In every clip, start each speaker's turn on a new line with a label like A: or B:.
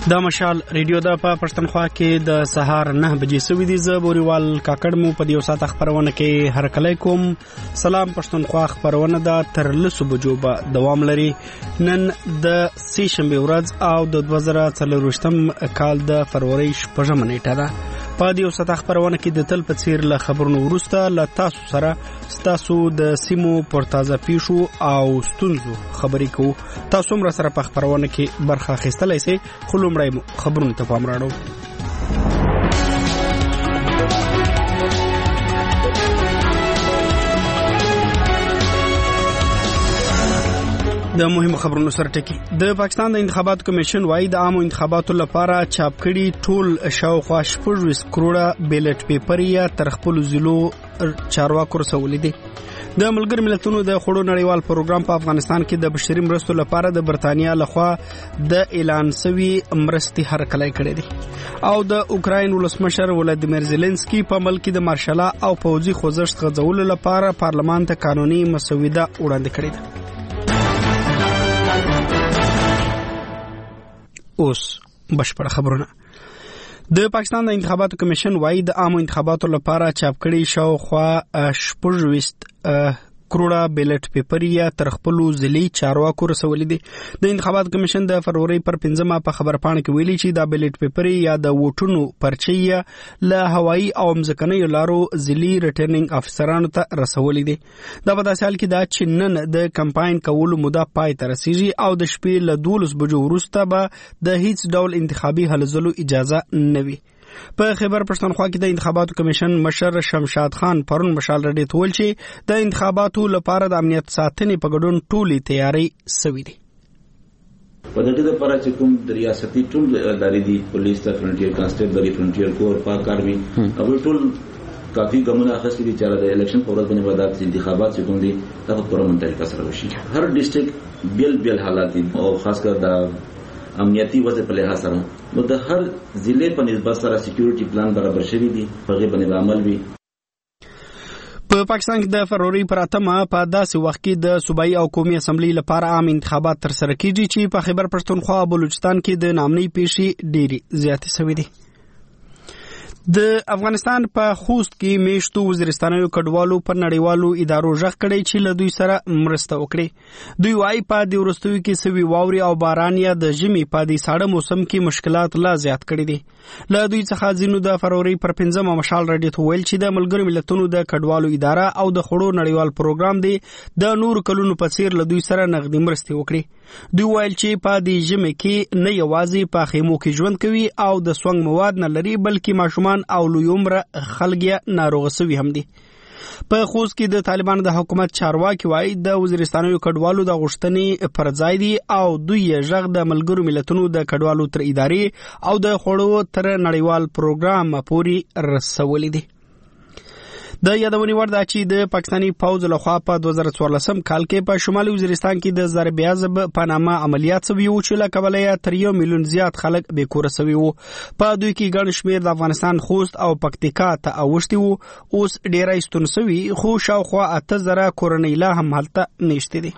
A: دا مشال ریډیو دا په پښتونخوا کې د سهار 9 بجې سوي دي. زه بوريوال کاکړ مو په دیو سات خبرونه کې هر کله کوم. سلام پښتونخوا خبرونه دا تر لسو بجو به دوام لري. نن د سې شنبه ورځ او د 2024 کال د فروری 15 نیټه ده. په دیو سات خبرونه کې د تل په څیر له خبرونو ورسته ل تاسو سره تاسو د سیمو پورتازه پیشو او ستونزو خبرې کو. تاسو هم سره په خبرونه کې برخه اخیستلای شئ. خلومړی خبرونه ته پام راړو. د مهمو خبرونو سره ټکی. د پاکستان د انتخاباتو کمیشن وايي د عامو انتخاباتو لپاره چاپ کړي ټول شاوخوا 20 کروڑه بیلټ پیپر یا تر خپل ضلعو چارواکو رسولې دي. د ملګر ملتونو د خړو نړیوال پروګرام په افغانستان کې د بشري مرستو لپاره د برتانیا لخوا د اعلان شوی مرستې هرکلی کړې دي او د اوکراین ولسمشر ولادیمیر زيلنسکي په ملک د مارشال او پوځي خوځښت غځولو لپاره پارلمان ته قانوني مسوده وړاندې کړې ده. اوس بشپړ خبرونه. د پاکستان د انتخاباتو کمیشن وايي د عامو انتخاباتو لپاره چاپ کړي شاوخوا 20 کروڑه بیلټ پیپر یا تر خپل ضلعي چارواکو رسولې دي. د انتخاباتو کمیشن د فروری پر 15 په خبرپاڼه کې ویلي چې د بیلټ پیپر یا د ووټونو پرچې له هوایي او مځکنیو لارو ضلعي ریټرنینګ افسرانو ته رسولې دي. دا په داسې حال کې دا چې نن د کمپاین کولو موده پای ته رسیږي او د شپې له 12 بجو وروسته به د هیڅ ډول انتخابي هلو ځلو اجازه نه وي. په خیبر پښتونخوا کې د انتخاباتو کمیشن مشر شمشاد خان پرون مشال رډي تول چې د انتخاباتو لپاره د امنیت ساتنې په ګډون ټولې تیاری سوي دي.
B: په دغه لپاره چې کوم د ریاستي ټول ادارې دي، پولیس ته فرنټیر کانسټیبل فرنټیر کور پاکار وي او ټول کافي ګمونه اخستې دي چې د الیکشن په ورځ باندې ودات انتخابات چې کوم دي دا په پوره منطقه سره وشي. هر ډیسټریکټ بیل حالات دي او خاص کر د امنیتي وضع په لحاظ سره نو د هر ضلع په نسبت سره سکیورټي پلان برابر شوی دی، هغه باندې عمل وي.
A: په پاکستان کې د فروری پر 8 په داسې وخت کې د صوبایي او قومي اسمبلی لپاره عام انتخابات تر سره کیږي چې په خیبر پښتونخوا او بلوچستان کې د نامنۍ پیښې ډېری زیاتې شوې دي. د افغانستان په خوست کې میشتو وزیرستانیو کډوالو پر نړیوالو ادارو ژغ کړی چې له دوی سره مرسته وکړي. دوی وايي په دې وروستیو کې سوي واوري او باران یا د ژمي په دې ساړه موسم کې مشکلات لا زیات کړي دي. له دوی څخه ځینو د فروری پر 15 مشال رډي ویل چې د ملګرو ملتونو د کډوالو اداره او د خړو نړیوال پروګرام دی د نور کلونو په څیر له دوی سره نغدي مرستې وکړي. دوی ویل چې په دې ژمي کې نه یوازې په خیمو کې ژوند کوي او د سونګ مواد نه لري بلکې ماشومان او لوی عمر خلک ناروغ شوي هم دي. په خوست کې د طالبانو د حکومت چارواکي وايي د وزیرستانیو کډوالو د غوښتنې پر ځای دي او دوی یې ژغ د ملګرو ملتونو د کډوالو تر ادارې او د خړو تر نړیوال پروګرام پورې رسولې دي. د یادونې وړ ده چې د پاکستاني پوځ لخوا په 2014 کال کې په شمالي وزیرستان کې د ضرب عضب په نامه عملیات شوي وو چې له کبله یې تر 1 میلیون زیات خلک بې کوره شوي وو. په دوی کې ګڼ شمېر د افغانستان خوست او پکتیکا ته اوښتي وو. اوس ډېری ستون شوي خو شاوخوا 8000 کورنۍ لا هم هلته نشته دي.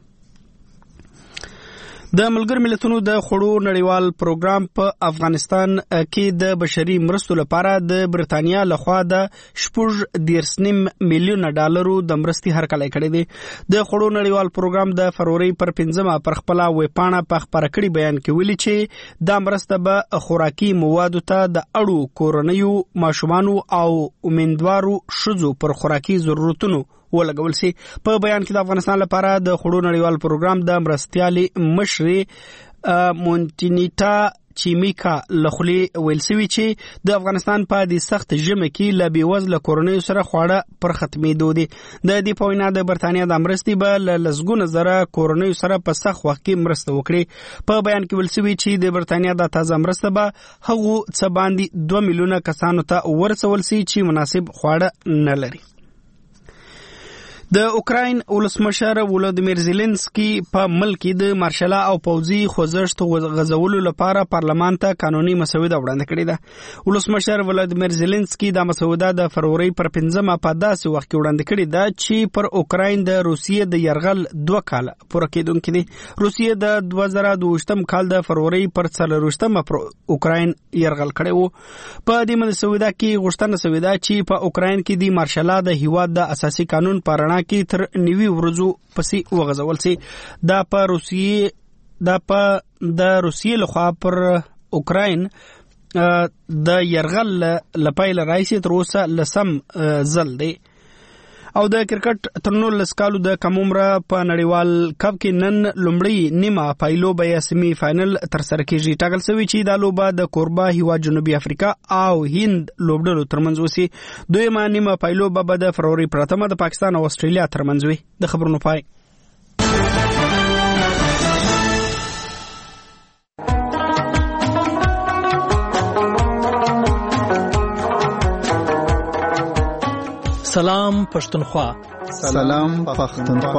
A: د ملګر ملتونو د خړو نړیوال پروګرام په افغانستان کې د بشري مرستو لپاره د برتانیا لخوا د 14.9 میلیون ډالرو د مرستې هرکلی کړی دی. د خړو نړیوال پروګرام د فروری پر 15 پر خپل ویبپاڼه په خبره کړي بیان کې ویلي چې دا مرسته به خوراکي موادو ته د اړو کورنیو ماشومانو او امیندوارو ښځو پر خوراکي ضرورتونو ولګول سي. په بیان کې د افغانستان لپاره د خړو نړیوال پروګرام د مرستيالي مشري مونټینیټا چیمیکا لخلی ویل سوي چې د افغانستان په دې سخت ژمي کې له بېوزله کورنیو سره خواړه پر ختمېدو دي. د دې په وینا د برتانیا د مرستې به له لسګونه زره کورنیو سره په سخت وخت کې مرسته وکړي. په بیان کې ویل سوي چې د برتانیا د تازه مرسته به هغو څه باندې 2 میلیونه کسانو ته ورسول سي چې مناسب خواړه نه لري. د اوکراین ولسمشر ولودیمیر زيلنسکي په ملک کې د مارشال او پوځي خوځښت غزولو لپاره پارلمان ته قانوني مسوده وړاندې کړې ده. ولسمشر ولودیمیر زيلنسکي دا مسوده د فروری پر 15 په داسې وخت کې وړاندې کړې ده چې پر اوکراین د روسیې د يرغل 2 کال پوره کېدونکې دي. روسیې د 2022 کال د فروری پر 24 پر اوکراین يرغل کړی وو. په دې مسوده کې غوښتنه شوې ده چې په اوکراین کې د مارشال د هیواد د اساسي قانون پرنا کې تر 90 ورځو پسې وغځول سي. دا په روسیې لخوا پر اوکراین د يرغل لپاره راځي تر اوسه لسم ځل دی. او د کرکټ تر 19 کالو د کمومره په نړیوال کپ کې نن لومړی نیمه پایلوبه یا سیمی فائنل تر سره کېږي. ټاکل شوی چې دا لوبه د کوربه هیواد جنوبي افریقا او هند لوبډلو ترمنځ وسی. دویمه نیمه پایلوبه به د فروری پرتمه د پاکستان او استرالیا ترمنځ وي. د خبرونو پای.
C: سلام پښتونخوا.
D: سلام پښتونخوا.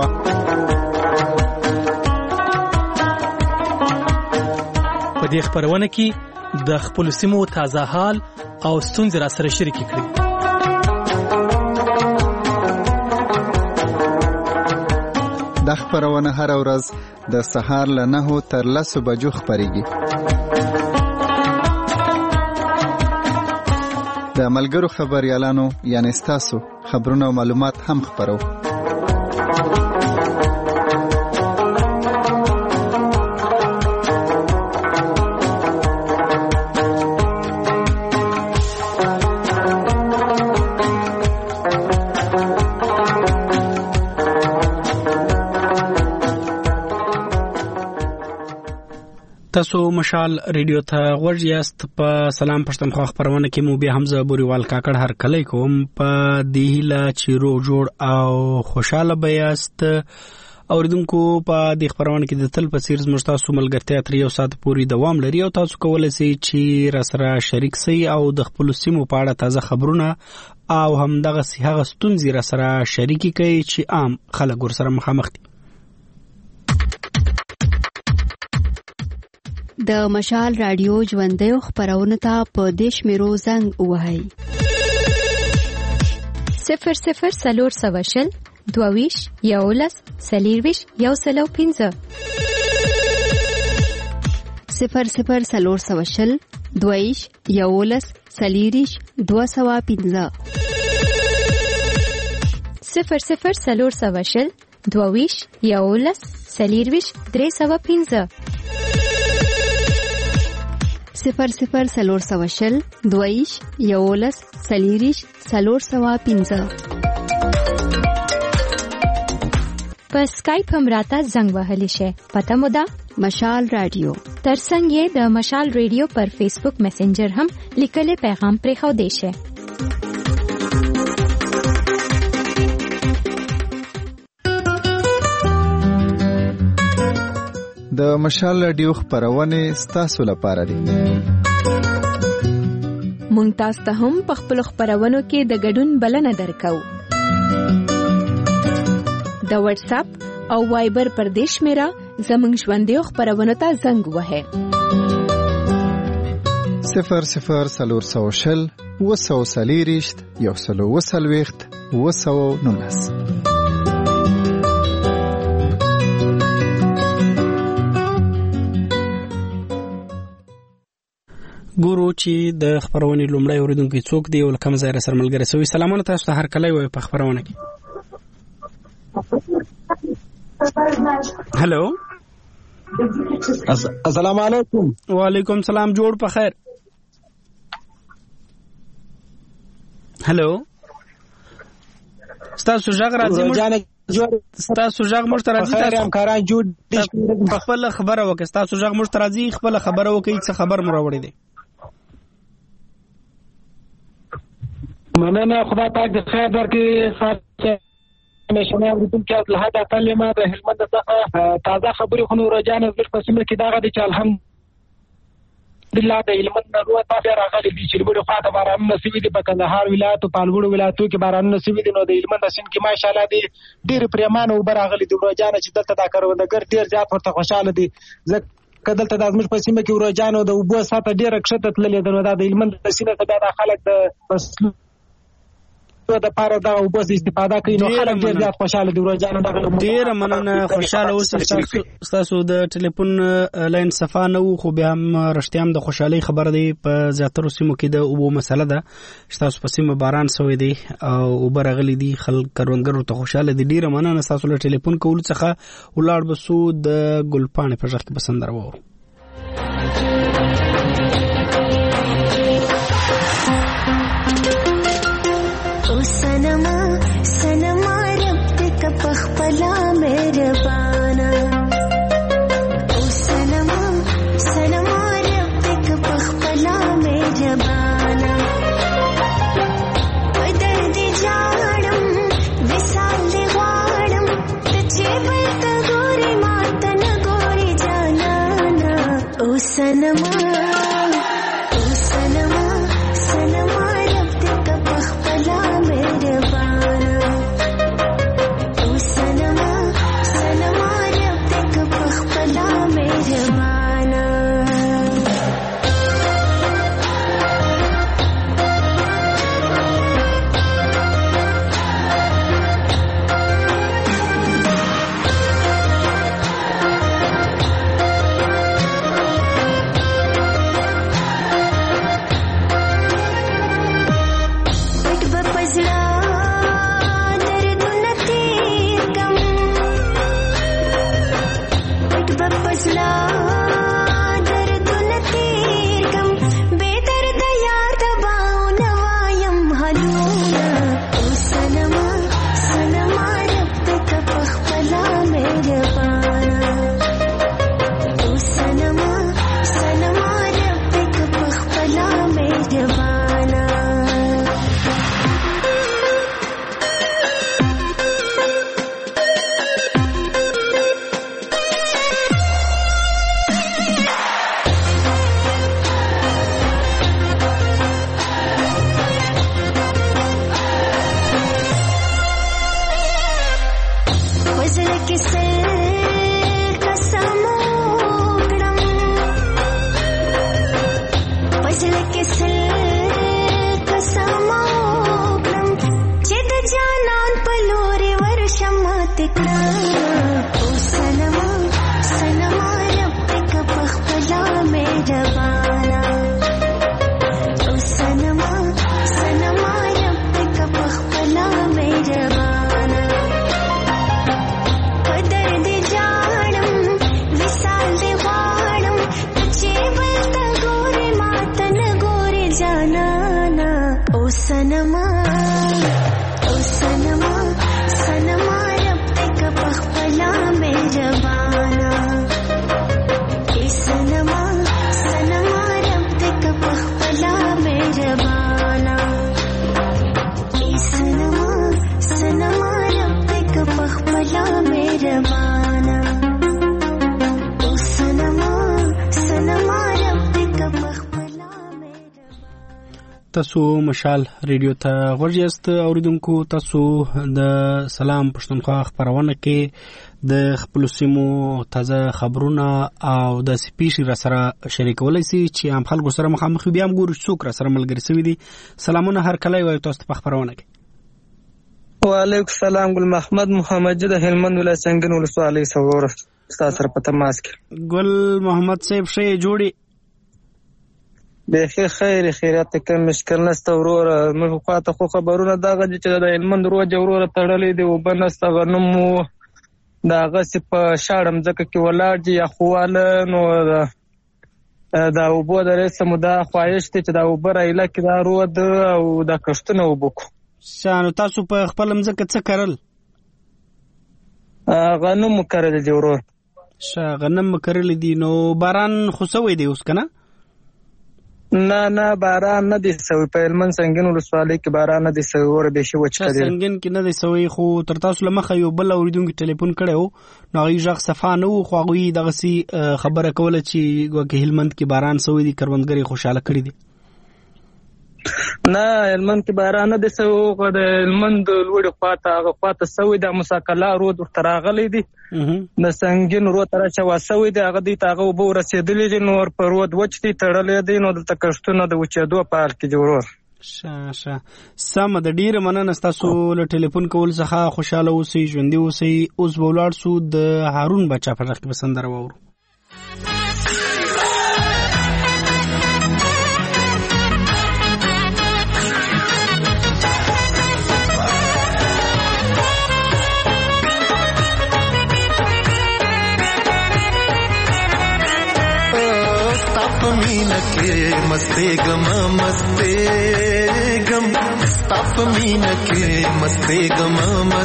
C: په دې خبرونه کې د خپل سیمو تازه حال او ستونزې را سره شریک کړئ.
D: د خبرونه هر ورځ د سهار له 9 تر 10 بجو خبريږي. د ملګرو خبريالانو یعنی ستاسو خبرونه او معلومات هم خبرو.
A: تاسو مشال ریډیو ته غوږ یاست. په سلام پښتونخوا خبرونه کې مو بیا حمزه بوريوال کاکړ هر کله کوم په دیهله چیرو جوړ او خوشاله بیاست. اوریدونکو په دې خبرونه کې د تل په سیرز مشتاسو ملګرتیا تر یو ساعت پورې دوام لري او تاسو کولای شئ چې را سره شریک شئ او د خپل سیمو په اړه تازه خبرونه او هم دغه هغه ستونزې را سره شریک کړئ چې عام خلک ورسره مخامخ دي.
E: د مشال رادیو ژوندۍ خبرونه ته په دیش میرو زنګ وهاي
F: 00 سلور سواشل دوویش یولس سلیرویش یوسلو 15
E: 00 سلور سواشل دوویش یولس سلیریش 215
F: 00 سلور سواشل دوویش یولس سلیرویش 315
E: 00 سلور سواشل دویش یولس سلیریش 315
F: په سکایپ هم راته زنګ وهلی شي. پته مو ده
E: مشال رادیو.
F: ترڅنګ یې د مشال ریډیو پر فیسبوک میسنجر هم لیکلي پیغام پرې خو دی شي.
D: د مشال رادیو خبرونه ستاسو لپاره دي.
F: مونږ تاسو ته هم په خپل خبرونو کې د ګډون بلنه درکو. د واتس اپ او وایبر پر دیش میرا زمنګ ژوندۍ خبرونه ته زنګ وهه
D: 00 سلور سواشل وسو سلیریشت یوسلو وسلويخت وسو نونس.
A: ګورو چې د خبرونې لومړی اوریدونکو څوک دی او کوم ځای سره ملګری سوي. سلامونه تاسو ته هر کله وي په خبرونه کې. هلو
G: السلام علیکم.
A: وعلیکم السلام. جوړ په خیر. هلو ستاسو ژغ راځي. ستاسو ژغ مشت راځي.
G: تاسو همکاران جوړ
A: خپل خبره وکړه. ستاسو ژغ مشت راځي. خپل خبره وکړئ. څه خبر مو راوړی دی؟
G: مننه. خدا پاک د خیر درکړي. سات میشنه اوریدونکو له هدا کلمه د هلمند څخه تازه خبرې خو نور جان زړه په سیمه کې داغه دي چې الحمد الله د هلمند روه تاسو راغلي دي چې لوړ خواته بارانونه سوي دي په کندهار ولایت او په لوړ ولایتو کې بارانونه سوي دي نو د هلمند سیند کې ماشاءالله دي ډېر پریمانه اوبه راغلي دي ورجانه چې دلته دا کروندګر ډېر زیات ورته خوشاله دي ځکه دلته د زموږ په سیمه کې ورجانه د اوبو سطح ډېره کښته تللې ده نو دا د هلمند سیند ته بیا د خلک د فصلو د پاره دا اوبو استفاده کوي نو خلک ډېر زیات خوشاله دي ورجانه
A: ډېر مننه خوشاله اوسئ تاسو د ټلیفون لاین صفا نه وو خو بیا هم رښتیا هم د خوشحالۍ خبره دی په زیاترو سیمو کې د اوبو مسله ده چې تاسو په سیمه باران شوی دی او اوبه راغلي دي خلک کروندګرو ته خوشاله دي ډېره مننه ستاسو له ټلیفون کولو څخه ولاړ بسو د ګلپاڼې په غږ کې به سندره واورو تاسو مشال ریډیو ته غوږ یاست اوریدونکو تاسو د سلام پښتونخوا خبرونه کې د خپل سیمو تازه خبرونه او د سپیشل را سره شریکولای شي چې هم خلکو سره مخامخ بیا هم ګورو څوک را سره ملګری شوی دي سلامونه هر کله وایو تاسو په خبرونه کې
H: وعلیکم السلام ګل محمد محمد د هلمند ولایت څنګه ولسوالۍ سوور تاسو سره په تماس کې
A: ګل محمد صاحب شې جوړي
H: به خیر خیرات کوم مشکل نشته ورور موږ خواته خو خبرونه دغه چې د هلمند روج ورور تړلې دی او بنست غنم دغه په شاړم ځکه کې ولاړ دي اخواله نو دا وبو درې سمدا خوایش ته چې دا وبر ایله کې دا رود او دا کښتونه وبکو
A: شانو تاسو په خپل مځکه څه کرل
H: غنم کرل دي ورور
A: غنم کرل دي نو باران خو سوي دی اوس کنه
H: نه باران نه دی سوی په هلمند سنګین ولسوالۍ کې باران نه دی سوی اور به شي وچ کړي
A: سنګین کې نه دی سوی خو تر تاسو لمخه یو بل اوریدونکو ټلیفون کړو نو هغه ځخ صفا نه خو هغه دغه سي خبره کوله چې ګوګه هلمند کې باران سوی دي کروندګری خوشاله کړی دي
H: نه هلمند کې باران نه دی سوی خو د هلمند لوړ خواته سوی د مساکلا رود ورته راغلی دي د سنګین رود تر چا سوی دی هغه دی تاغه وبو رسیدلی دي نور پر رود وچ دي تړلې دي نو د تکشتونه د وچېدو په حال کې جوړور
A: شه سم د ډیر مننه تاسو له ټلیفون کول څخه خوشاله اوسئ ژوندۍ اوسئ اوس بولاړ سو د هارون بچا په وخت بسندر وورو
I: मीन के मस्ते गम ताप मीन के मस्ते गम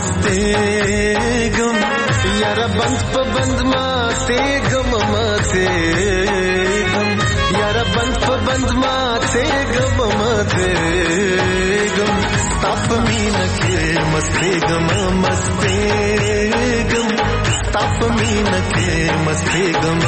I: यार बंद पबंद माते गम माते गम यार बंद पबंद माते गम माते गम ताप मीन के मस्ते गम ताप मीन के मस्ते गम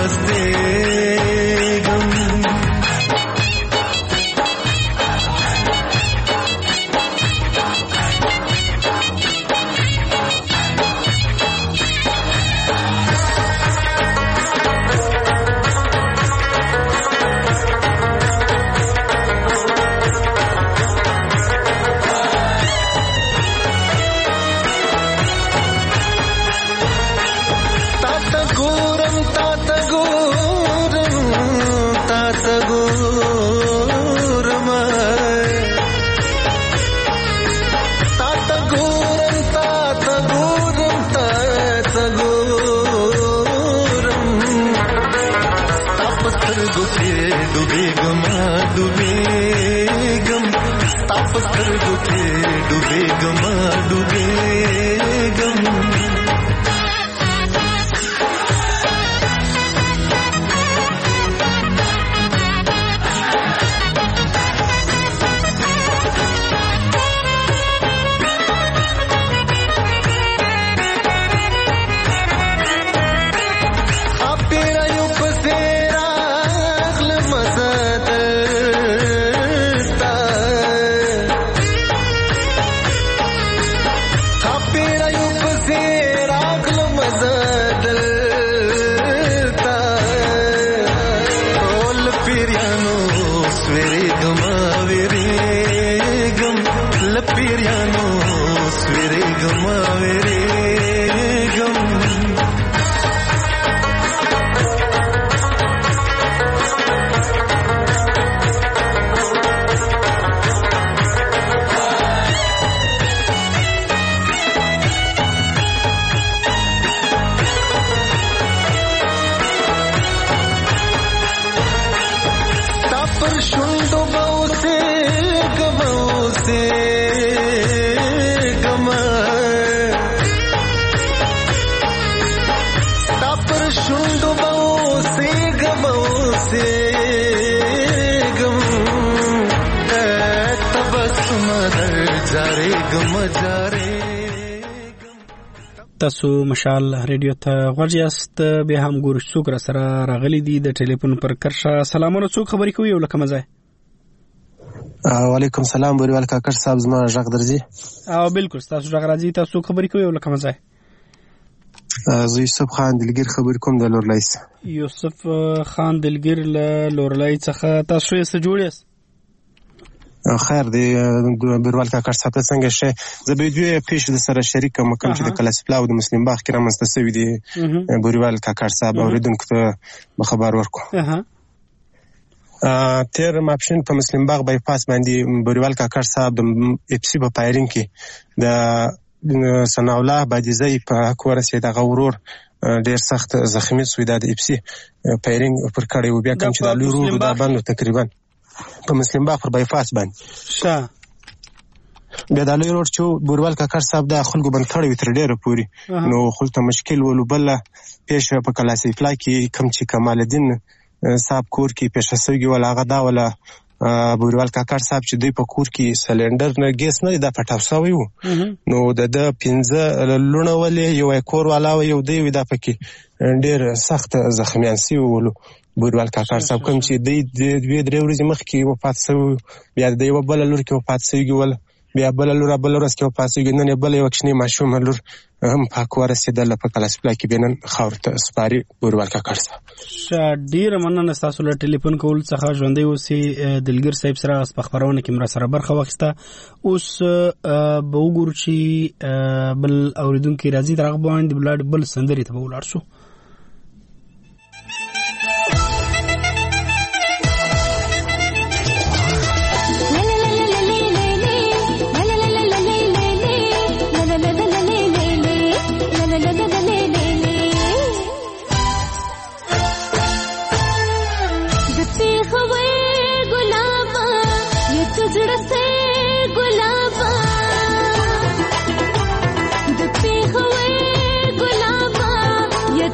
A: تاسو مشال ریډیو ته غوړیاست به هم ګور څوک را سره راغلي دي د ټلیفون پر کرشه سلامونه څوک خبرې کوي یو لکه مزه
J: وعلیکم سلام بوریوال کاکر صاحب زما ژغ درځي
A: او بالکل تاسو ژغ راځي تاسو خبرې کوي یو لکه مزه
J: زه یوسف خان دلګر خبر کوم د لورلایس
A: یوسف خان دلګر له لورلای څخه تاسو یې څه جوړیاست
J: خیر دی بروال کاکر صاحب څنګه شه زه به دوی پیش د سره شریک کوم چې د کلاسپلا او د مسلم باغ کې رامنځته شوی دی بروال کاکر صاحب اوریدونکو ته خبر ورکو تیر ماپشن په مسلم باغ بایپاس باندې بروال کاکر صاحب د اپسی په پایرینګ کې د ثنا الله بادیزی په حق ورسېد غورور ډیر سخت زخمی شو د اپسی پایرینګ پر کړي او بیا کوم چې د لورو د باندې تقریبا په مسلم باغ پر بایپاس باندې بیا د لوی روډ چې بوروال کاکر صاحب د خلکو بند کړی وي تر ډیره پوري نو خلته مشکل ولو بل پیش په کلاسي فلا کې کم چې کمال الدین صاحب کور کې پیښه شوی ول هغه دا ولا بوریوال کاکړ صاحب چې دوی په کور کې سلندر نه ګیس نه دا پټاو شوی وو نو د 15 لونه ولې یو کور والا یو دی دا پکې ډېر سخت زخمیان سی ول بوریوال کاکړ صاحب کوم چې د 2-3 ورځې مخکې وفات شو بیا د یو بل لور کې وفات شوی ول بیا بل لور ورځ کې وفات شوی نن بل یو کښنی ماشوم لور هم پاک ورسېدل په کلاسپلا کې بینن خاورته سپاری بوریوال کاکړ صاحب
A: ډیر مننه تاسو له ټلیفون کول څخه ژوندې اوسې دلګر صاحب سره په خبرونه کې مر سره برخه واخیسته اوس به وګورو چې بل اوریدونکو راځي درغه باندې بل سندري ته ولاړ شو
K: ये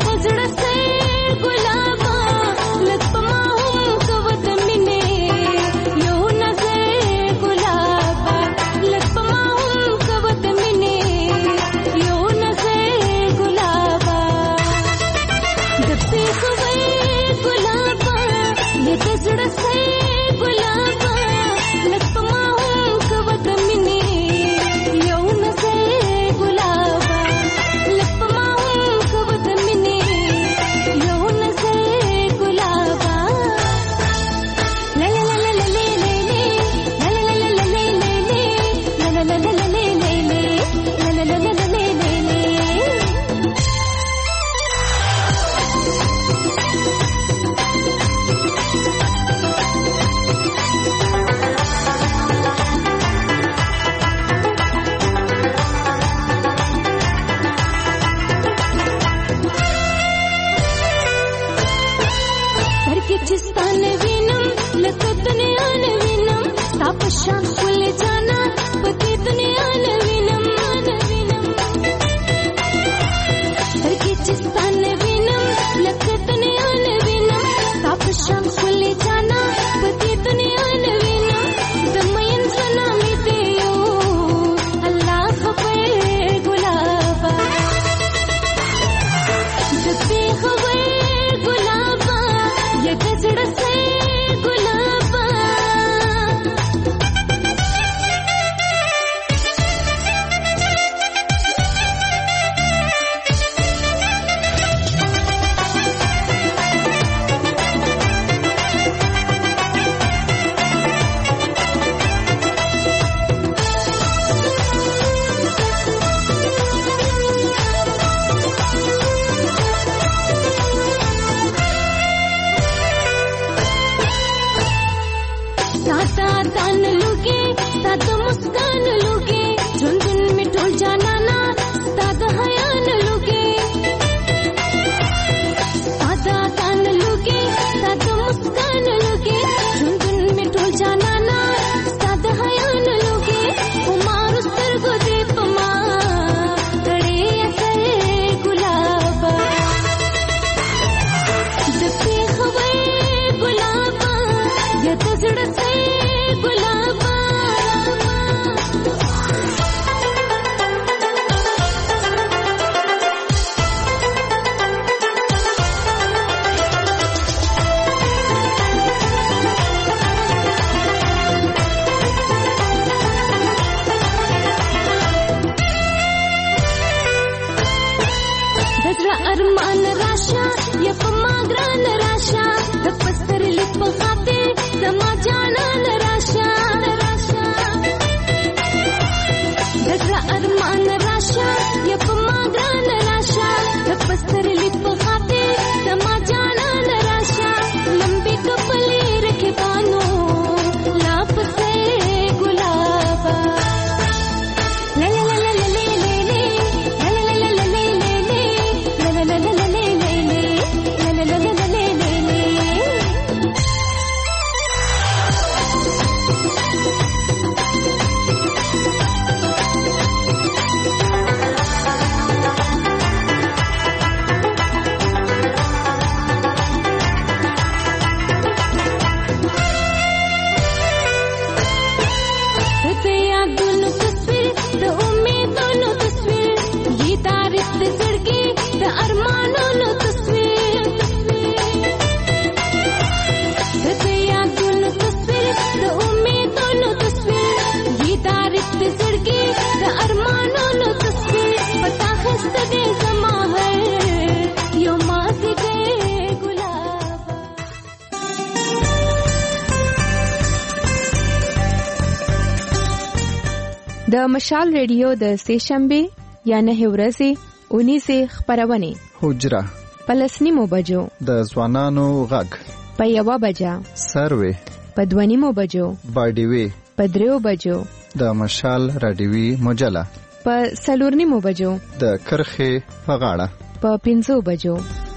F: د مشال ریډیو د سه شنبه یا نه ورځې 19 خبرونه
D: حجره
F: پلسنیمو بجو
D: د ځوانانو غږ
F: په 1 بجه
D: سروي
F: په 2 بجو
D: باډیوي
F: په 3 بجو
D: د مشال رادیوي مجله
F: په 4 بجو
D: د کرخه په غاړه
F: په 5 بجو.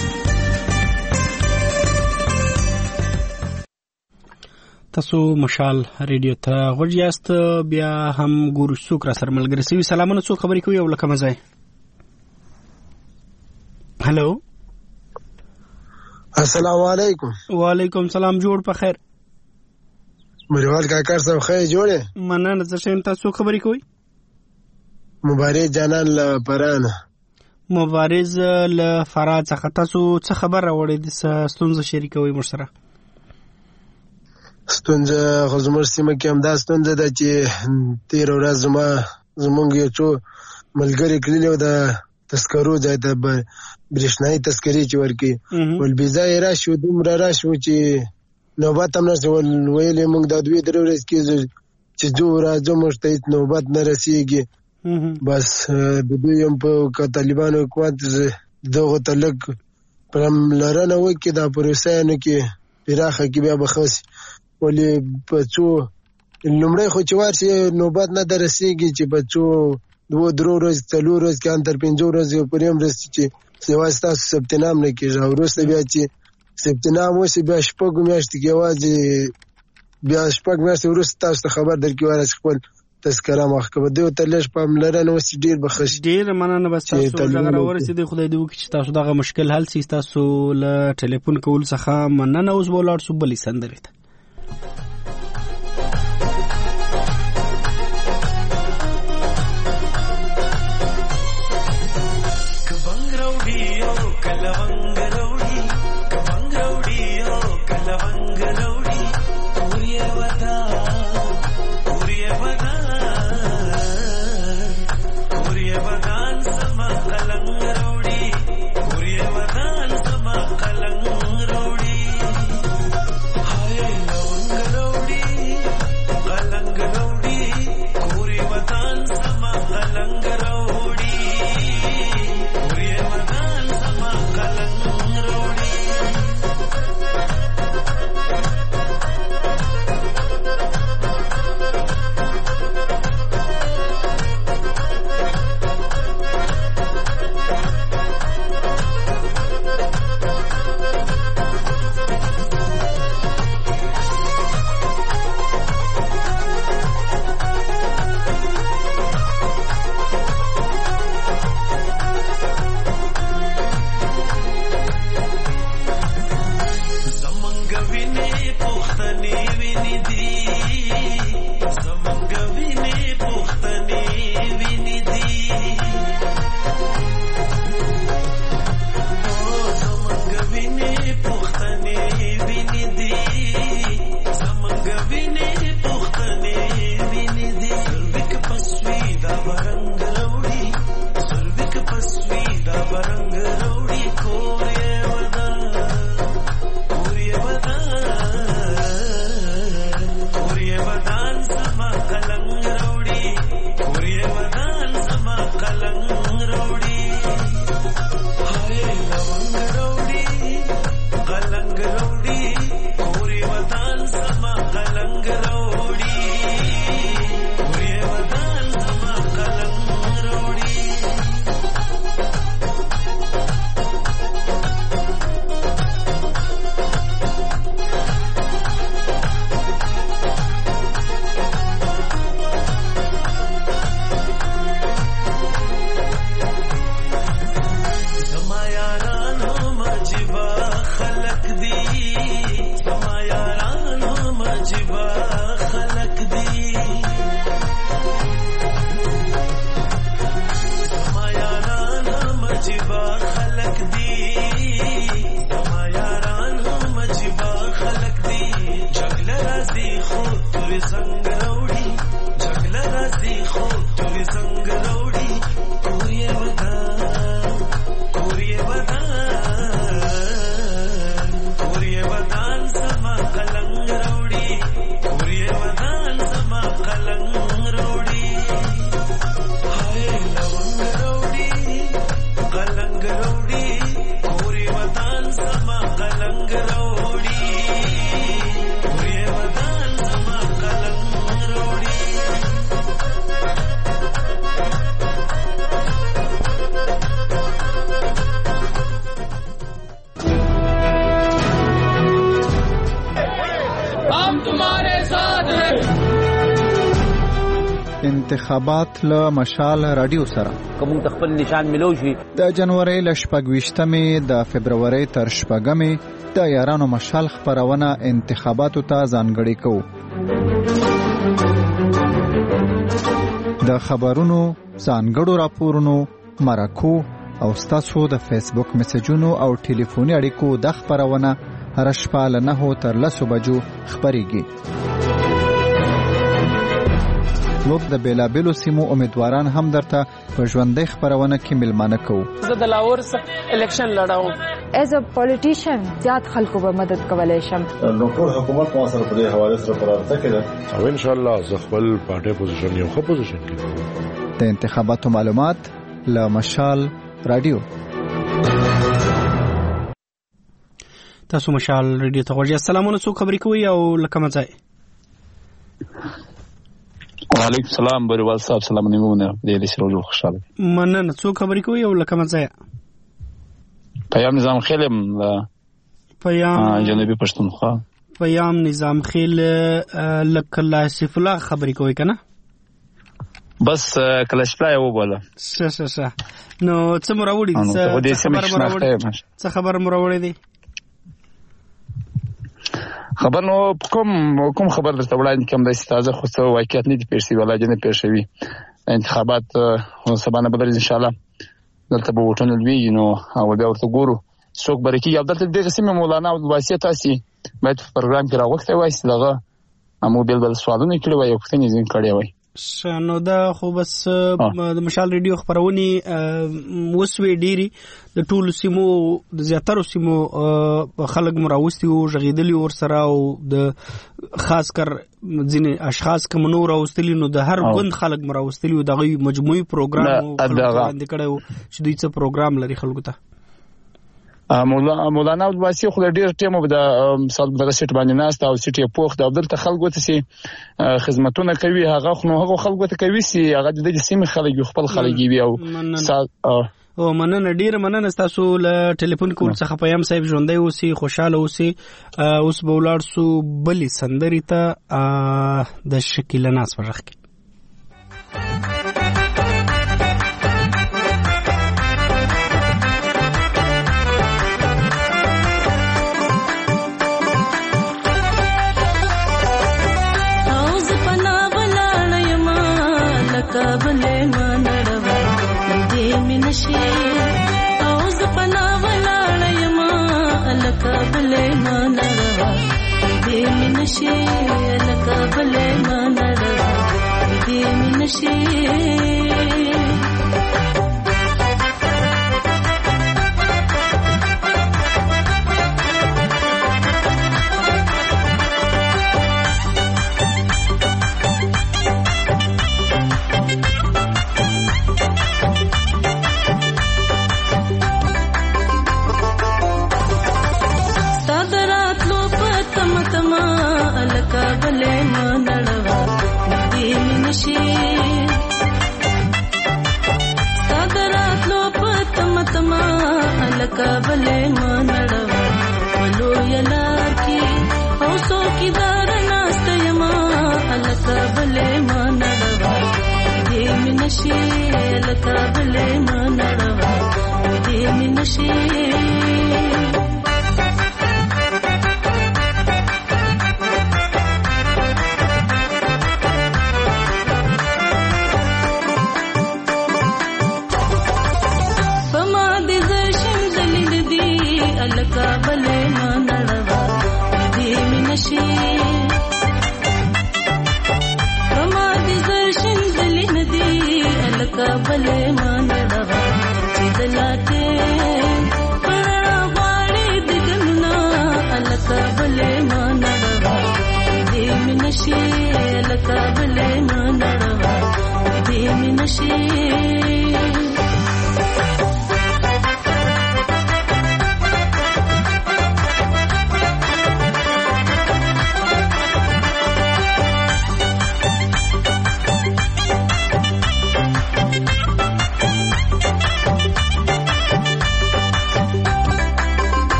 A: تاسو مشال ریډیو ته غوړیاست. بیا هم ګورو څوک را سره ملګری سوي. سلامونه، څوک خبرې کوي او لکه مزه. هلو،
K: السلام علیکم.
A: وعلیکم سلام. جوړ په خیر.
K: مریوال کاکر صاحب خیر جوړه؟
A: مننه. زه تاسو خبرې کوي.
K: مبارز جانان له پرانه.
A: مبارز له فراد څخه. تاسو څه خبر راوړې د ستونزه شریکوي مر سره؟
K: ستونزه خو زموږ سیمه کې هم دا ستونزه ده چې 13 ورځ زمونږ یو څو ملګري کړي د تذکرو ځای ته برېښنایي تذکرې چې ورکړي ول بېځا یې راشو دومره راشو چې نوبت هم نشته. ویلې موږ دا 2-3 ورځې کې چې ځو راځو موږ ته هېڅ نوبت نه رسېږي. بس د دوی هم په طالبانو حکومت دغو ته لږ پاملرنه وکړي دا پروسیانو کې پراخه کې بیا به ښه شي. ولې په څو لومړی خو چې ورشي نوبت نه در رسېږي چې په څو 2-3 ورځې 4 ورځې کې تر 5 ورځې پورې هم رسي چې یوازې تاسو ثبت نام نه کېږي. وروسته بیا چې ثبت نام وشي بیا 6 میاشتې کې یوازې بیا 6 میاشتې وروسته تاسو ته خبر درکړي وایي خپل تذکره مخکې به دوی ته لږ پاملرنه وشي. ډېر به ښه شي.
A: ډېره مننه. بس تاسو دغه راورسېدئ. خدای دې وکړي چې تاسو دغه مشکل حل شي. تاسو له ټلیفون کول څخه مننه. اوس به ولاړ شو بلې سندرې ته.
I: Hey
D: انتخابات له مشال رادیو سره
L: کوم خپل نشان ملو شي
D: د جنوري ل 28مې د فبرवरी تر 4مې د یارانو مشال خبرونه انتخاباتو ته ځانګړي کوو. د خبرونو ځانګړو راپورونو مرکو او ستاسو د فیسبوک میسجونو او ټلیفوني اړیکو د خبرونه هر شپه له 9 تر 10 بجو خبريږي. موږ د بیلابیلو سیمو امیدواران هم درته په ژوندۍ خبرونه کې ملمانه کوو.
M: زه د لاهور څخه الیکشن لړاوم.
N: ایز ا پولیټیشن زیات خلکو به مدد کولای شم.
O: نو ټول حکومت مو سره په دې حواله سره پرارته کړه او ان شاء الله زه خپل پارټي پوزیشن یو ښه پوزیشن کې.
D: د انتخاباتو معلومات له مشال رادیو.
A: تاسو مشال رادیو ته غوږی. السلام علیکم، خبرې کوي او لکه مزای.
P: وعلیکم السلام بریوال صاحب، سلام نیمونه دې لسرو خوشاله.
A: مننه. څو خبرې کوي او لکه مزای.
P: پیام نظام خیلم
A: پیام
P: جنوبي پښتونخوا.
A: پیام نظام خیل لکه لاسف الله خبرې کوي کنه؟
P: بس کلاشپلا یو بوله.
A: شه نو څه مراوړي څه خبر مراوړي دي؟
P: خبر نو کوم خبر درته وړاندې کوم د تازه خو څه واقعیت نه دي پیښ شوي ولا جن پیښ شوي. انتخابات سبانه بدل ان شاء الله دلته به وټونه لوي نو او بیا ورته ګورو څوک برکی یو دلته د قسم مولانا او واسطه تاسي باید پروګرام کې راوخته وایي دغه امو بل سوالونه کړي وای او ختنې ځین کړي وای.
A: نو دا خو بس د مشال ریډیو خبرونی وسوي ډيري د ټولو سیمو د زیاترو سیمو خلک مراوستي او ژغیدلی ور سره او د خاص کر ځینې اشخاص کوم نور اوستلی نو د هر غوند خلک مراوستلی او دغه مجموعي پروګرام وړاندې کړو چې دوی څه پروګرام لري خلکو ته.
P: مولانا عبدالواسي خو ډیر ټیم د مثال دغه سیټ باندې ناست او سیټ یې پوخ د دلته خلکو ته سي خدمتونه کوي هغه خو هغه خلکو ته کوي سي هغه د سیمې خلک خپل خلک وي او
A: مننه ډیر مننه تاسو له ټلیفون کول څخه پیام صاحب ژوندۍ اوسي خوشاله اوسي. اوس به ولاړ سو بلی سندري ته د شکیل ناس ورخ کی.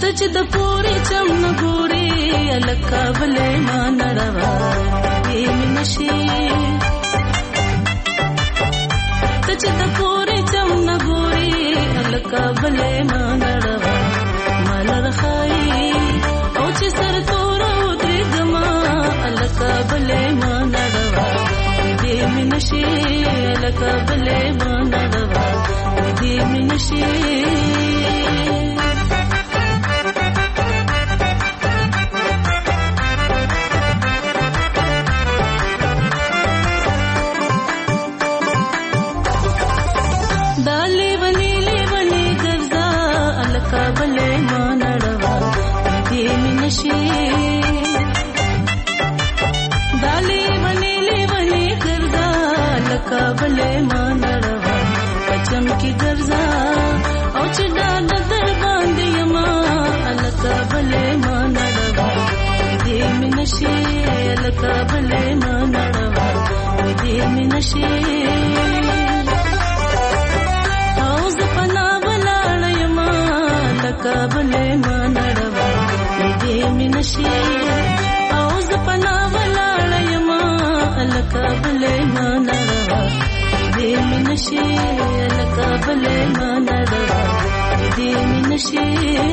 Q: पूरी चम गोरी अलका बले मा नड़वा چې د پورې چم نه ګوري الکا بلې مانړوا مالر خای او چې سر تور ودرې دما الکا بلې مانړوا دې منشي الکا بلې مانړوا دې منشي بلې مانړوا دې منشي دالي منيلي وني ګرځا لکه بلې مانړوا پچم کی ګرځا او چې ډاډ در باندې یما لکه بلې مانړوا دې منشي لکه بلې مانړوا دې منشي بلې مانړوا دې منشي او زپنا ولاړ یما الکا بلې مانړوا دې منشي الکا بلې مانړوا دې منشي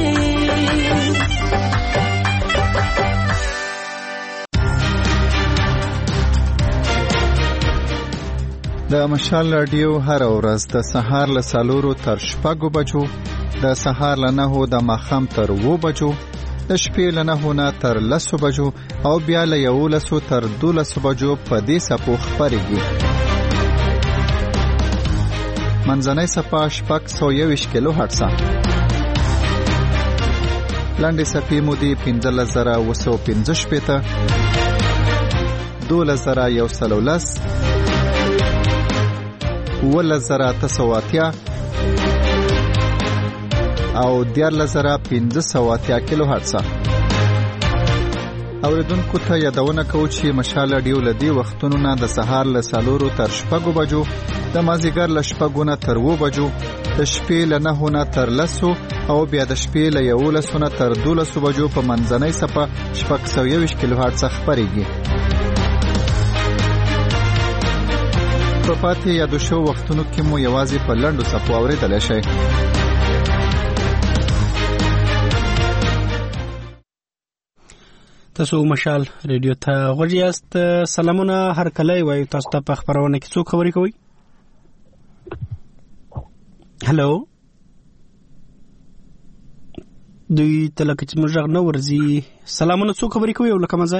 D: د مشال رادیو هر ورځ د سهار له 4 تر 6 بجو د سهار له 9 د ماښام تر 2 بجو د شپې له 9 نه تر 10 بجو او بیا له 11 تر 12 بجو په دې سپو خبرېږي. منځنۍ سپه 621 کیلو هرتز لاندې سپې مودې 15115 12113 11980 او 14580 کیلو هرتز. اوریدونکو ته یادونه کوو چې مشال رادیو لدی وختونو نه د سهار له 4 تر 6 بجو د مازیګر له 6 نه تر 2 بجو د شپې له 9 نه تر 10 او بیا د شپې له 11 نه تر 12 بجو په منځنۍ سپه 621 کیلو هرتز خبرېږي. په پاتې یادو شو وختونو کې مو یوازې په لنډو سپو اورېدلی شئ.
A: تاسو مشال رادیو ته غوږ یاست. سلامونه هر کله وایو تاسو ته په خبرونه کې څوک خبرې کوي؟ هلو دوی تلکه چې موږ نه ورځي. سلامونه څوک خبرې کوي ولکه مزه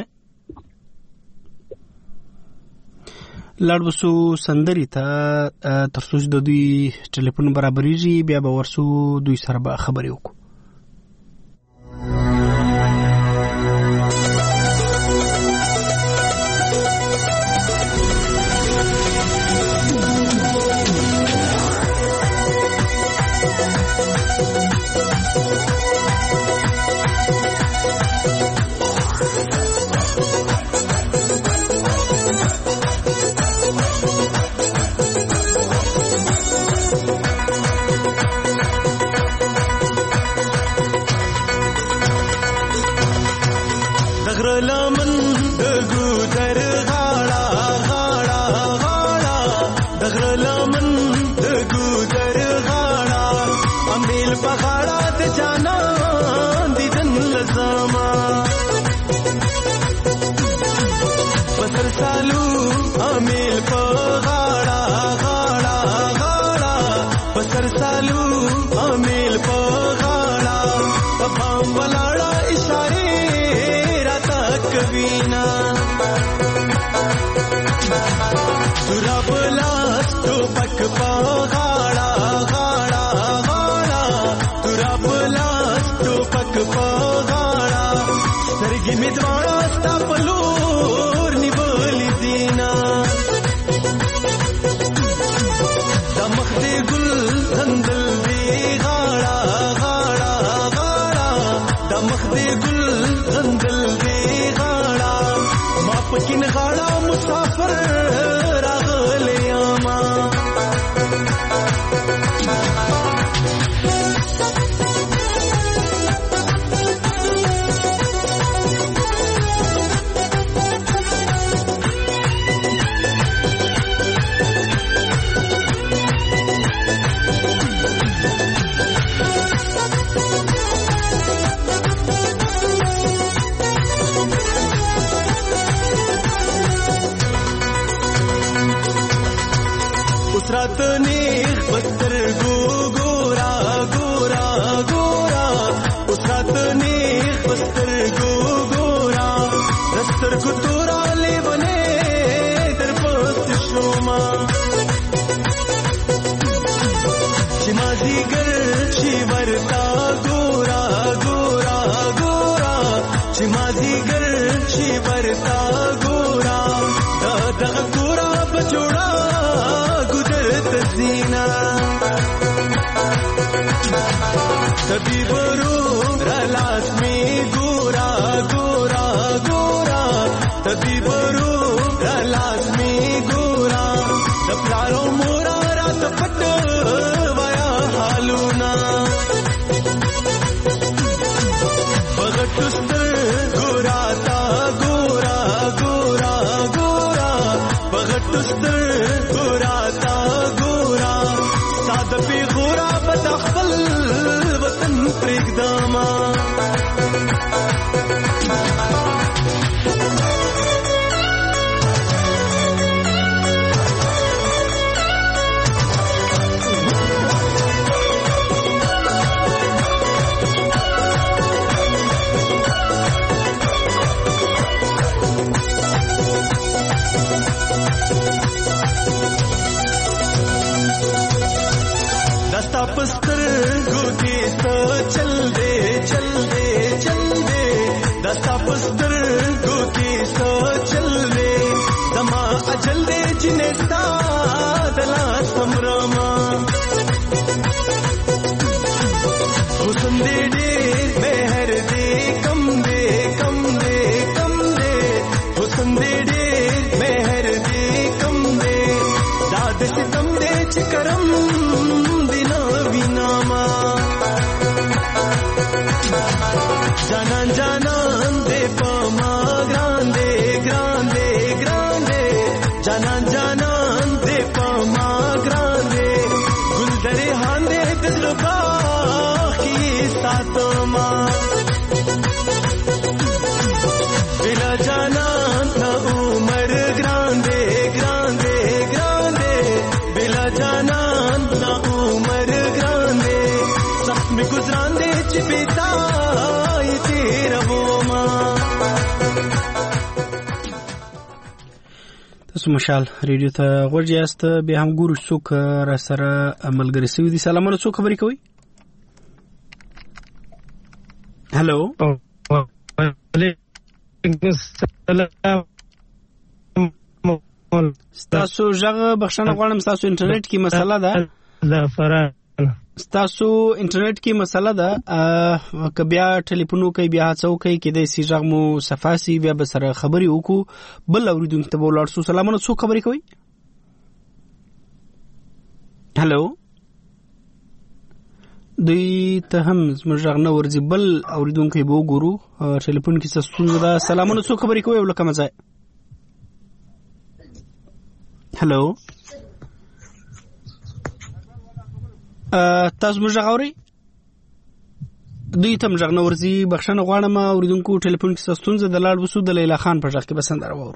A: لاړبسو سندري ته ترڅو د دوی ټلیفون برابرېږي بیا به ورسو دوی سره به خبرې وکړو.
I: دمخ دې ګل اوس راته نیغ پستر ګورا ګورا ګورا اوس راته نیغ پستر ګورا دستر کو تورا لیونه در پست شوما چې مازیګر شي ورتا ګورا ګورا ګورا چې مازیګر شي ورتا ګورا دغه ګورا بچوړا ګذرت زینا طبيب رو رالاس می ګورا ګورا ګورا طبيب رو رالاس می ګورا د پلارو مورا رات پټ وایا حالونا بغټستر ګورا تا ګورا ګورا ګورا بغټستر ګورا تا ګورا ساده پی غورا بتخبل وطن پرېږدما पस्तर गोदी तो चल दे दस्ता पस्तर गोदी तो चल दे दमा अचल दे जिन्हें दला समरमा हुसन दे मेहर दे कम दे कम दे कम दे हुसन दे मेहर दे कम दे दाद सितम दे चिकरम जाना जाना दे पमा ग्रांडे ग्रांडे ग्रांडे जाना जाना दे पमा ग्रांडे गुलदरे हांदे तजुर्बा की सातमा बिला जाना न उमर ग्रांडे ग्रांडे ग्रांडे बिला जाना न उमर ग्रांडे सब में गुजरांदे चिपिता
A: تاسو مشال ریډیو ته غوږی یاست. بیا هم ګورو څوک را سره ملګری سوي دي. سلامونه، څوک خبرې کوي؟ هلو ستاسو ژغ بخښنه غواړم، ستاسو انټرنیټ کې مسله ده. ستاسو انټرنیټ کې مسله ده، که بیا ټلیفون کوي بیا هڅه کوي کې د سی ژغ مو صفاسي بیا به سره خبري وکړو. بل اوریدونکو ته ولاړ سو. سلامونه، څوک خبرې کوي؟ هلو دوی ته هم زموږ ژغ نه ورځي، بل اوریدونکو به وګورو. ټلیفون کې څه ستونزه ده. سلامونه، څوک خبرې کوي؟ ولکه مزه. هلو تاسو موږ غوړی دوی تم ژغ نه ورځي. بخښنه غواړم اوریدونکو ټلیفون کې څه ستونزه ده. لاړ وسو د لیلا خان په ژغ کې بسند راوړو.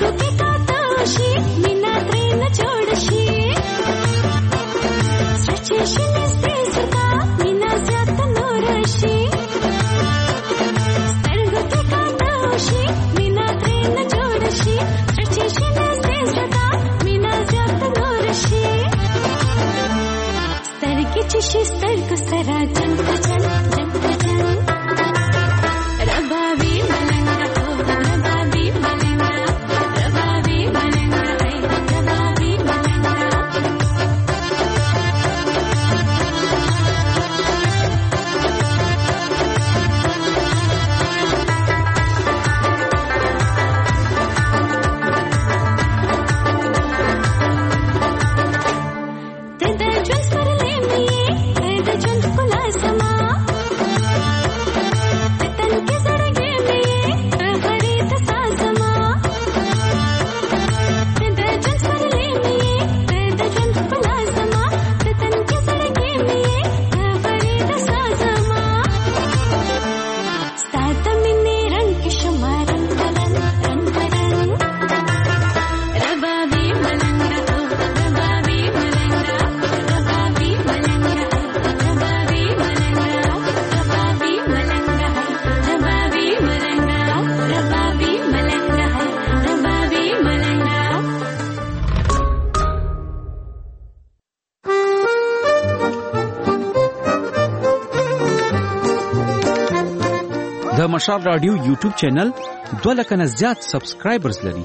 R: د مشال رادیو یوټیوب چینل 2 لک نه زیات سبسکرایبرز لري.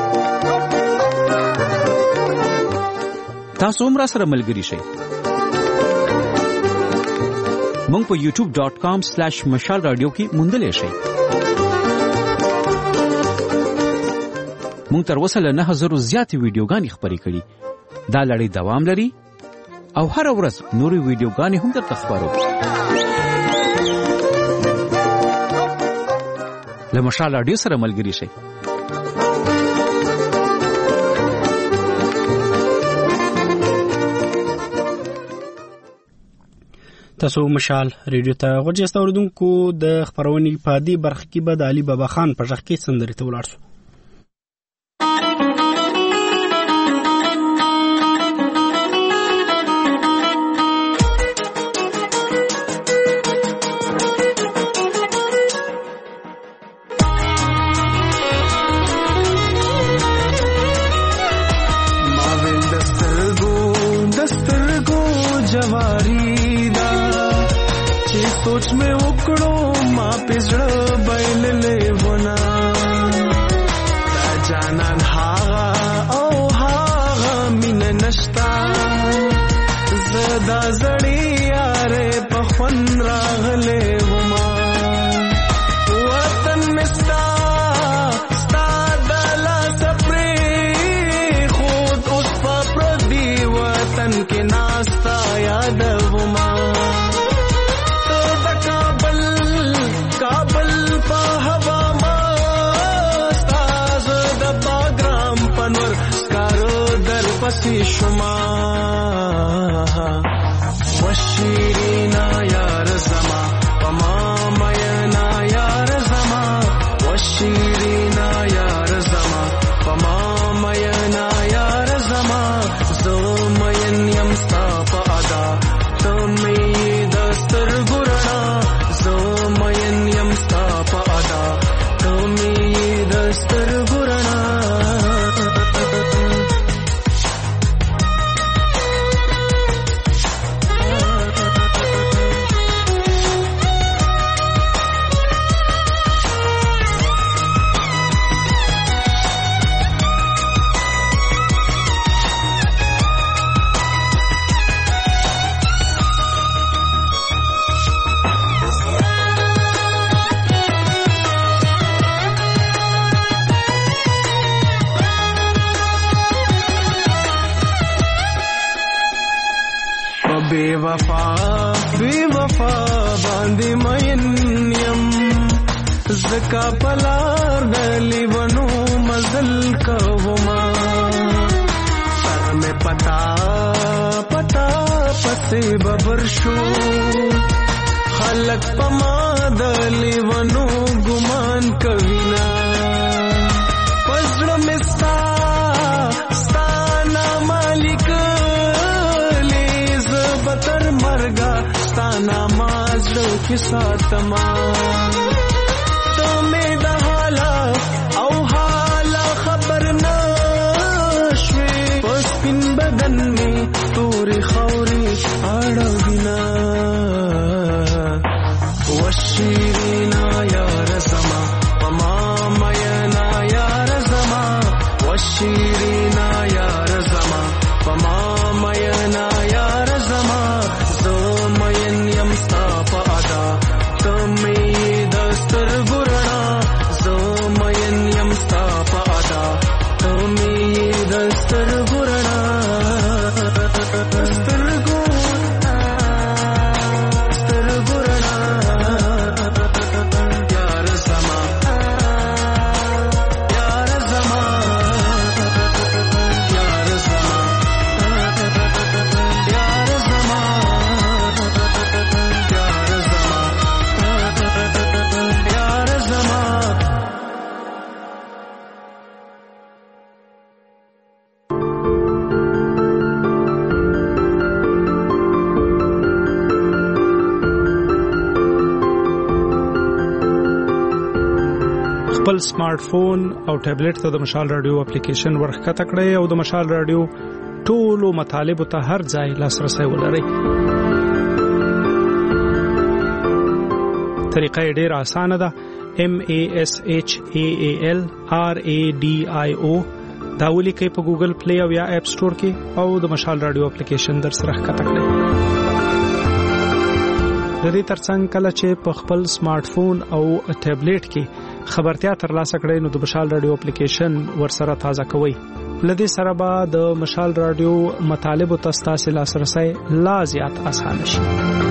R: تاسو هم را سره ملګري شئ. مونږ په youtube.com/مشال رادیو کې موندلې شئ. مونږ تر اوسه له 9000 زیاتې ویډیوګانې خپرې کړي. دا لړۍ دوام لري او هر ورځ نورې ویډیوګانې هم درته خپرو. له مشال رادیو سره ملګري شئ.
A: تاسو مشال ریډیو ته غوږی اوریدونکو د خبرونې په دې برخه کې به د علي بابا خان په ژغ کې سندرې ته ولاړ شو.
I: सोच में उकड़ो माँ पिजड़ बैल ले बना जाना हागा ओ हागा मिन नश्ता ज़दा ज़ड़ी यारे पखवन रागले वमा वतन मिस्ता स्ता दला सप्रे खुद उस पप्रदी वतन के नास्ता याद वमा پسی شما وشیرینا یار زما پما مینا یار زما وشیرینا یار زما پما مینا یار زما زو مین یم ستا پا ادا تمی دستر گرنا زو مین یم ستا پا ادا تمی دستر گرنا बेवफा बेवफा बांधे मयन्यम ज़का पलार गली वनो मज़ल कवमा सर में पता पता पसे बबरशो खलक पमा दली वनो गुमान कविना पजड़ में کې ساتما ته مې د حالا او حالا خبر نشوي پسپین بدن می تورې خوري اړوینا وشیرینا یار زما پما مینا یار زما وشیرینا یار زما پما مینا یار زما زمین یم ستا په ادا تمې دستر ګرنا زمین یم ستا په ادا تمې دستر ګرنا
S: خپل سمارټ فون او ټابلیټ ته د مشال رادیو اپلیکیشن ورخکته کړئ او د مشال رادیو ټولو مطالبو ته هر ځای لاسرسي ولرئ. طریقه یې ډېره اسانه ده. MASHAALRADIO دا ولیکئ په ګوګل پلی او یا اپ سٹور کې او د مشال رادیو اپلیکیشن در سره ښکته کړئ. د دې ترڅنګ کله چې په خپل سمارټ فون او ټابلیټ کې خبرتیا ترلاسه کړئ نو د مشال رادیو اپلیکیشن ورسره تازه کوئ. لدې سره به د مشال رادیو مطالبو ته ستاسو لاسرسي لا زیات اسانه شي.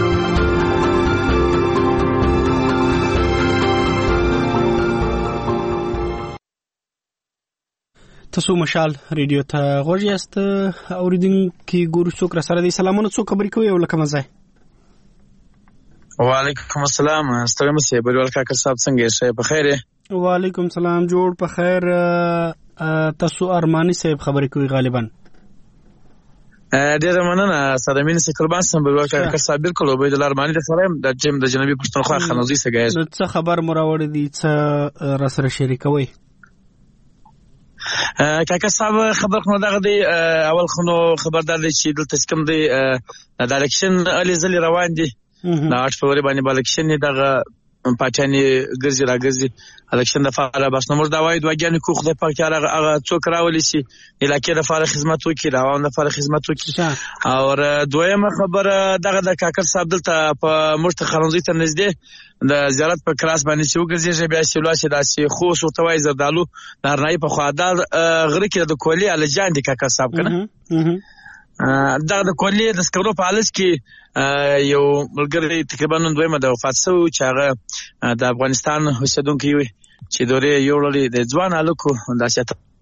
A: تاسو مشال رادیو ته غوږ یاست. اوریدونکو ګورو څوک را سره دي. سلامونه، څوک خبرې کوي او لکه مزه.
P: وعلیکم السلام. ستړي مشه بریوال کاکر صاحب څنګه یې؟ په خیر.
A: وعلیکم السلام، جوړ په خیر. تاسو ارمانی صاحب خبرې کوي غالبا.
P: ډیر مننه سلامین سي قربان سم بریوال کاکر صاحب بالکل وبید الله ارمانی د فرم د جیم د جنوبي پښتونخوا خنوزي سګای.
A: څه خبر مراوړ دي څه را سره شریکوي؟
P: کاکا صاحب خبر خو دغه دی اول خو خبردار دی چې دلته کوم دی د الیکشن علي زلي روان دي. نا 8 فبراير باندې الیکشن دغه پاتانی ګرځي راګرځي الیکشن د فعال بس نو موږ دا وایو دوګانی کو خدای پاک هغه څوک راولي شي علاقې د فعال خدمت وکړي راوند د فعال خدمت وکړي. او دویمه خبره دغه د کاکر صاحب دلته په مشت خلنځي ته نږدې د زیارت په کلاس باندې چې وګرځي بیا چې لاسه داسې خو سو توای زردالو نارنای په خواده غره کې د کولی الجان دي کاکر صاحب کنه دا د کولی د سکرو په حالت کې یو ملګری تقریبا دویمه د وفات شو چې هغه د افغانستان اوسیدونکی وي چې دوی یو لري د ځوان الکو داسې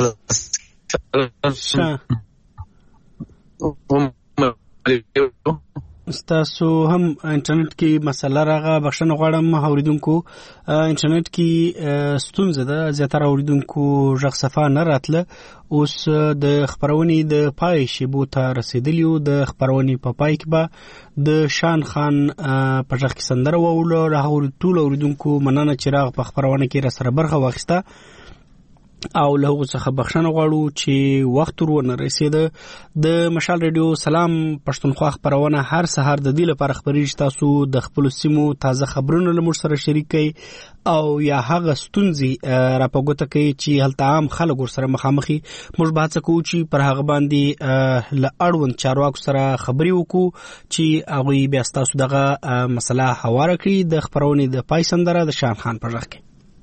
A: ستاسو هم انټرنیټ کې مسله راغه بخښنه غواړم اوریدونکو. انټرنیټ کې ستونزه ده، زیاتره اوریدونکو ژغ صفه نه راتله. اوس د خبرونې د پای شیبو ته رسیدلیو. د خبرونې په پای کې به د شان خان په ژغ کې سندره ووله. راغور ټول اوریدونکو مننه چې راغ په خبرونه کې را سره برخه واخیسته او له هغه څخه بخښنه غواړو چې وخت ورونه رسیده. د مشال رادیو سلام پښتونخوا خبرونه هر سهار د دې لپاره خبرېږي تاسو د خپل سیمو تازه خبرونه له موږ سره شریک کړئ او یا هغه ستونزې راپګوته کوي چې هلته عام خلک ورسره مخامخي. موږ به څه کوو چې پر هغه باندې له اړوند چارواکو سره خبرې وکړو چې هغه بیا تاسو دغه مسله هواره کړي. د خبرونه د پای سندره د شان خان په ژغ کې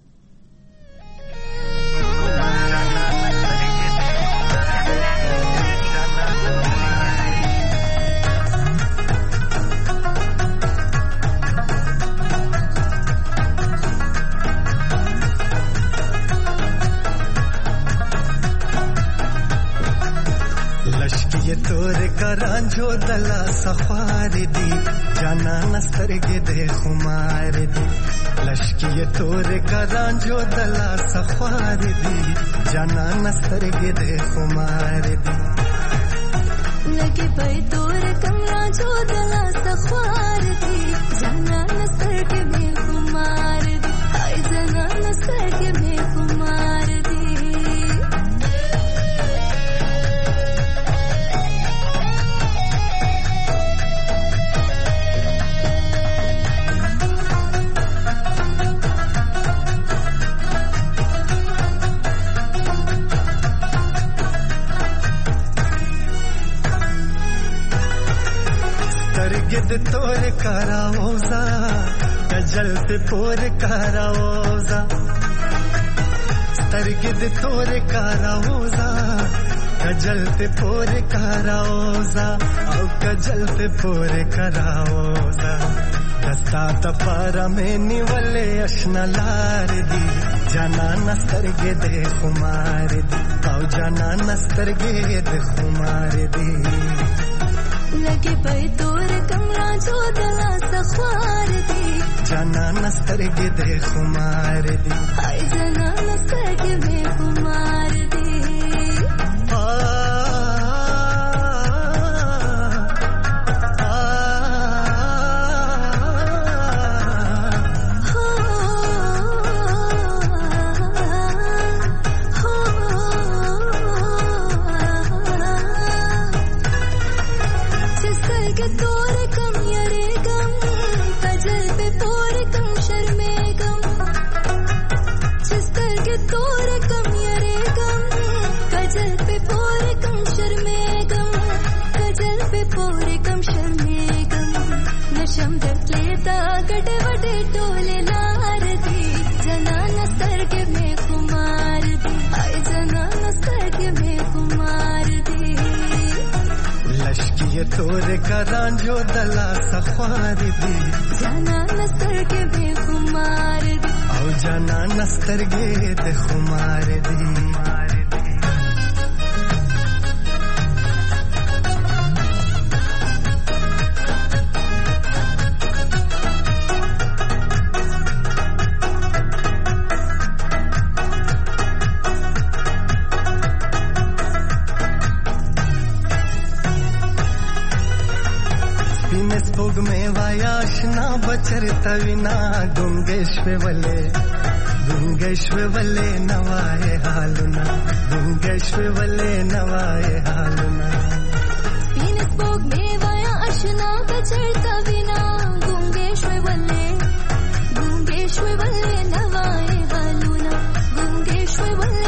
I: तोर करांजो दला सफार दी जाना नस्तरगे दे खुमार दी लश्की तोर करांजो दला सफार दी जाना नस्तरगे दे खुमार दी लगे पे तोर करांजो दला सफार दी जाना नस्तरगे de tore karaoza kajal te pore karaoza starge de tore karaoza kajal te pore karaoza au kajal te pore karaoza dasta tapara meni wale ashna lar di jana nastarge de khumar di au jana nastarge de khumar di
Q: lage pai tor kamla jo dala sakhwar di
I: jana nastarge de khumar di
Q: ay jana nastarge de khumar di
I: tore karanjo dala sakhwar di
Q: jana nastar ke be khumar di
I: au jana nastar ge de khumar di बचरता विना गुंगेश्वे वले नवाए हालुना गुंगेश्वे वले नवाए हालुना
Q: तीन स्पोक में वाया अशना बचरता विना गुंगेश्वे वले नवाए हालुना गुंगेश्वे वले